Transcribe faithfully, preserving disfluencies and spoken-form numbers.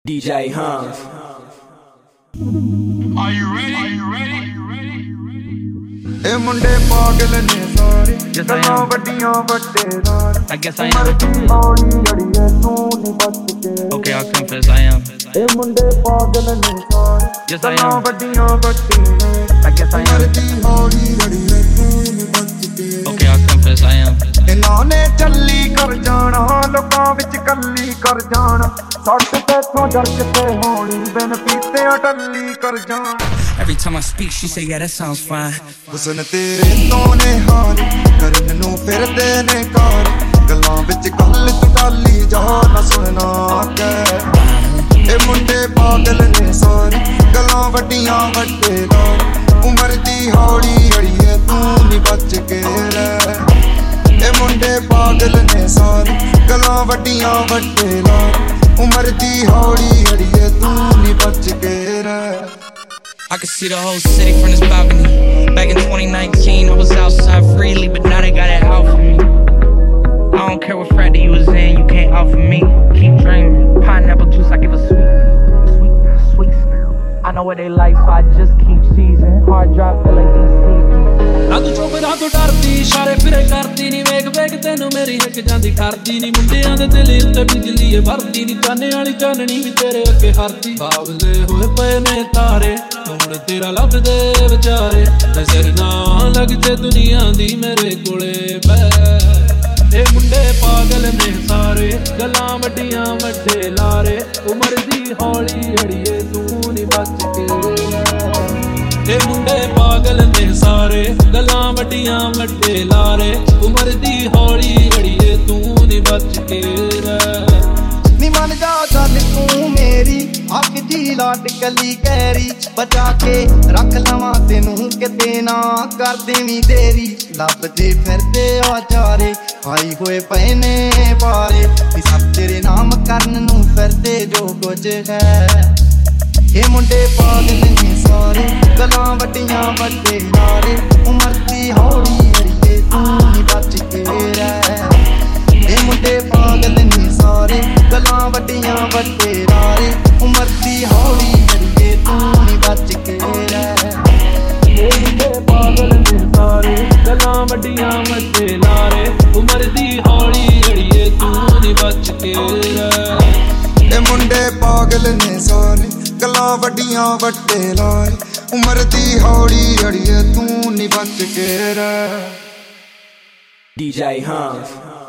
D J Hans. Are you ready? Are you ready? ਇਹ ਮੁੰਡੇ ਪਾਗਲ ਨੇ ਸਾਰੇ ਗੱਲਾਂ ਵੱਡੀਆਂ ਵੱਡੇਦਾਰ I guess I am. ਹੌਲੀ ਅੜੀਏ ਤੂੰ ਨੀ ਬਚ ਕੇ Okay, I'll confess I am. ਇਹ ਮੁੰਡੇ ਪਾਗਲ ਨੇ ਸਾਰੇ Yes, I ਗੱਲਾਂ am. ਵੱਡੀਆਂ ਵੱਡੇਦਾਰ I guess I am. ਹੌਲੀ ਅੜੀਏ ਤੂੰ ਨੀ ਬਚ ਕੇ Okay, I'll confess I am. ਇਹਨਾਂ ਨੇ ਚੱਲੀ ਕਰ ਜਾਣਾ ਲੋਕਾਂ ਵਿੱਚ ਕੱਲੀ ਕਰ ਜਾਣਾ ਸੱਟ ਤੇਥੋਂ ਜੜ ਕਿਤੇ ਹੋਣੀ ਬਿਨ ਪੀਤੇ ਟੱਲੀ ਕਰ ਜਾਣਾ Every time I speak, she say, yeah, that sounds fine. ਹੁਸਨ ਤੇਰੇ ਤੋਂ ਨੇ ਹਾਰ ਕਰਨ ਨੂੰ ਫਿਰਦੇ ਨੇ ਕਾਰ ਗੱਲਾਂ ਵਿੱਚ ਗੱਲ ਤੂੰ ਟਾਲੀ ਜਾ ਨਾ ਸੁਣਨਾ ਕਹਿ ਇਹ ਮੁੰਡੇ ਪਾਗਲ ਨੇ ਸਾਰੇ ਗੱਲਾਂ ਵੱਡੀਆਂ ਵੱਡੇ ਲਾਰ ਉਮਰ ਦੀ ਹੌਲੀ ਅੜੀਏ ਤੂੰ ਨੀ ਬਚ ਕੇ ਰਹਿ ਇਹ ਮੁੰਡੇ ਪਾਗਲ ਨੇ ਸਾਰੇ ਗੱਲਾਂ ਵੱਡੀਆਂ ਵੱਡੇ ਲਾਰ ਉਮਰ ਦੀ ਹੌਲੀ ਅੜੀਏ ਤੂੰ ਨੀ ਬਚ ਕੇ ਰਹਿ I could see the whole city from this balcony. Back in twenty nineteen, I was outside freely, but now they got it out for me. I don't care what frat that you was in, you can't out for me. Keep dreaming, pineapple juice, I give a sweet, sweet, sweet smell. I know what they like, so I just keep seasoning. Hard drop, feel like D C. ਨਾ ਤੂੰ ਚੁੱਪ ਨਾ ਤੂੰ ਡਰਦੀ ਇਸ਼ਾਰੇ ਫਿਰੇ ਕਰਦੀ ਨੀ ਵੇਖ ਵੇਖ ਤੈਨੂੰ ਮੇਰੀ ਹਿੱਕ ਜਾਂਦੀ ਠਰਦੀ ਨੀ ਮੁੰਡਿਆਂ ਦੇ ਦਿਲ ਉੱਤੇ ਬਿਜਲੀ ਏ ਵਰਦੀ ਨੀ ਚਾਨੇ ਵਾਲੀ ਚਾਨਣੀ ਵੀ ਤੇਰੇ ਅੱਗੇ ਹਰਦੀ ਬਾਬਲੇ ਹੋਏ ਪਏ ਨੇ ਤਾਰੇ ਹੁਣ ਤੇਰਾ ਲੱਭਦੇ ਵਿਚਾਰੇ ਨਜ਼ਰ ਨਾ ਲੱਗ ਜੇ ਦੁਨੀਆ ਦੀ ਮੇਰੇ ਕੋਲੇ ਬੈ ਇਹ ਮੁੰਡੇ ਪਾਗਲ ਨੇ ਸਾਰੇ ਗੱਲਾਂ ਵੱਡੀਆਂ ਵੱਡੇ ਲਾਰੇ ਉਮਰ ਦੀ ਹੌਲੀ ਅੜੀਏ ਤੂੰ ਨੀ ਬਚ ਕੇ ਇਹ ਮੁੰਡੇ ਪਾਗਲ ਨੇ ਸਾਰੇ ਗੱਲਾਂ ਵੱਡੀਆਂ ਵੱਡੇ ਲਾਰੇ ਉਮਰ ਦੀ ਹੌਲੀ ਅੜੀਏ ਤੂੰ ਨੀ ਬਚ ਕੇ ਰਹਿ ਨੀ ਮਨ ਜਾ ਗੱਲ ਤੂੰ ਮੇਰੀ ਅੱਖ ਦੀ ਲਾਟ ਕਲੀ ਕਹਿਰੀ ਬਚਾ ਕੇ ਰੱਖ ਲਵਾਂ ਤੈਨੂੰ ਕਿਤੇ ਨਾ ਕਰ ਦੇਵੀਂ ਦੇਰੀ ਲੱਭਦੇ ਫਿਰਦੇ ਆ ਚਾਰੇ ਆਈ ਹੋਏ ਪਏ ਨੇ ਪਾਰੇ ਨੀ ਸਭ ਤੇਰੇ ਨਾਮ ਕਰਨ ਨੂੰ ਫਿਰਦੇ ਜੋ ਕੁਝ ਹੈ ਇਹ ਮੁੰਡੇ ਪਾਗਲ ਨੇ ਸਾਰੇ ਗੱਲਾਂ ਵੱਡੀਆਂ ਵੱਡੇ ਲਾਰੇ ਉਮਰ ਦੀ ਹੌਲੀ ਅੜੀਏ ਤੂੰ ਨੀ ਬਚ ਕੇ ਰਹਿ ਇਹ ਮੁੰਡੇ ਪਾਗਲ ਨੇ ਸਾਰੇ ਗੱਲਾਂ ਵੱਡੀਆਂ ਵੱਡੇ ਲਾਰੇ ਉਮਰ ਦੀ ਹੌਲੀ ਅੜੀਏ ਤੂੰ ਨੀ ਬਚ ਕੇ ਰਹਿ ਇਹ ਮੁੰਡੇ ਪਾਗਲ ਨੇ ਸਾਰੇ ਗੱਲਾਂ ਵੱਡੀਆਂ ਵੱਡੇ ਲਾਰੇ ਉਮਰ ਦੀ ਹੌਲੀ ਅੜੀਏ ਤੂੰ ਨੀ ਬਚ ਕੇ ਰਹਿ ਇਹ ਮੁੰਡੇ ਪਾਗਲ ਨੇ ਸਾਰੇ ਗੱਲਾਂ ਵੱਡੀਆਂ ਵੱਡੇ ਲਾਰੇ ਉਮਰ ਦੀ ਹੌਲੀ ਅੜੀਏ ਤੂੰ ਨੀ ਬਚ ਕੇ ਰਹਿ D J Hans.